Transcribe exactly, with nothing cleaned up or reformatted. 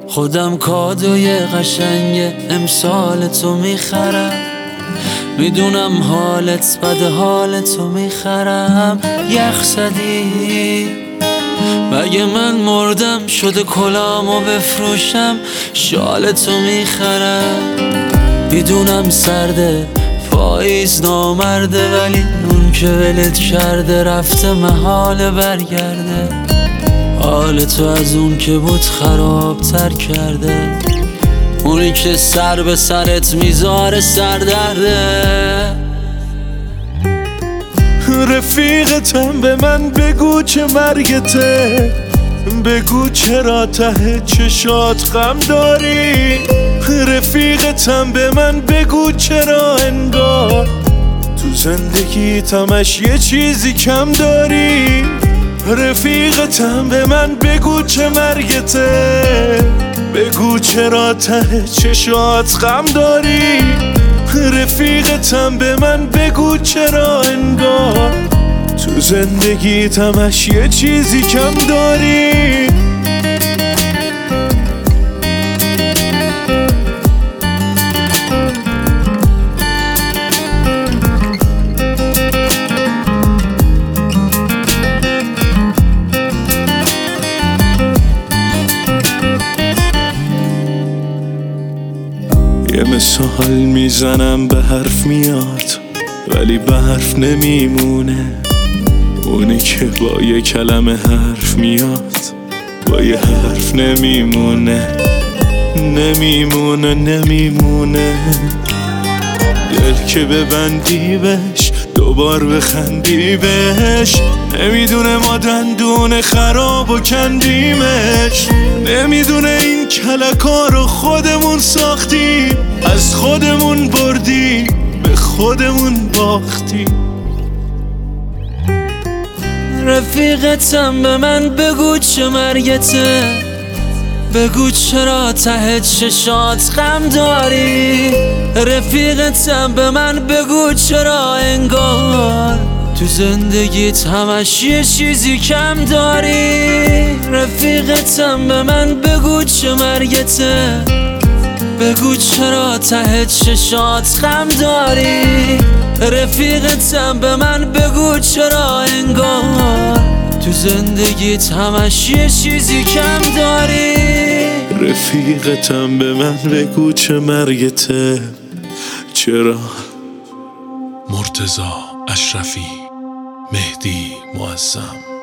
خودم کادوی قشنگ امسال تو میخرم، میدونم حالت بد، حال تو میخرم. یخ زدی مگه من مردم شده کلامو بفروشم، شال تو میخرم. میدونم سرده پاییز نامرده، ولی اون که ولت کرده رفته محال برگرده. حال تو از اون که بود خراب تر کرده، اونی که سر به سرت میذاره سردرده. رفیقتم به من بگو چه مرگته، بگو چرا ته چشات غم داری. رفیقتم به من بگو چرا انگار تو زندگیتمش یه چیزی کم داری. رفیقتم به من بگو چه مرگته، بگو چرا ته چشات غم داری. رفیقتم به من بگو چرا انگار تو زندگیتمش یه چیزی کم داری. یه مثال میزنم به حرف میاد ولی به حرف نمیمونه، اونی که با یه کلمه حرف میاد با یه حرف نمیمونه. نمیمونه نمیمونه دل که ببندی بهش دوبار بخندی بهش. نمیدونه ما دندون خراب و کندیمش، نمیدونه این کلکا رو خودمون ساختیم، از خودمون بردیم به خودمون باختیم. رفیقتم به من بگو چه مرگته، بگو چرا ته چشات غم داری. رفیقتم به من بگو چرا انگار تو زندگیت همش یه چیزی کم داری. رفیقتم به من بگو چه مرگته، بگو چرا ته چشات غم داری. رفیقتم به من بگو چرا انگار تو زندگیت همش یه چیزی کم داری. رفیقتم به من بگو چه مرگته، چرا. مرتضی اشرفی، مهدی معظم.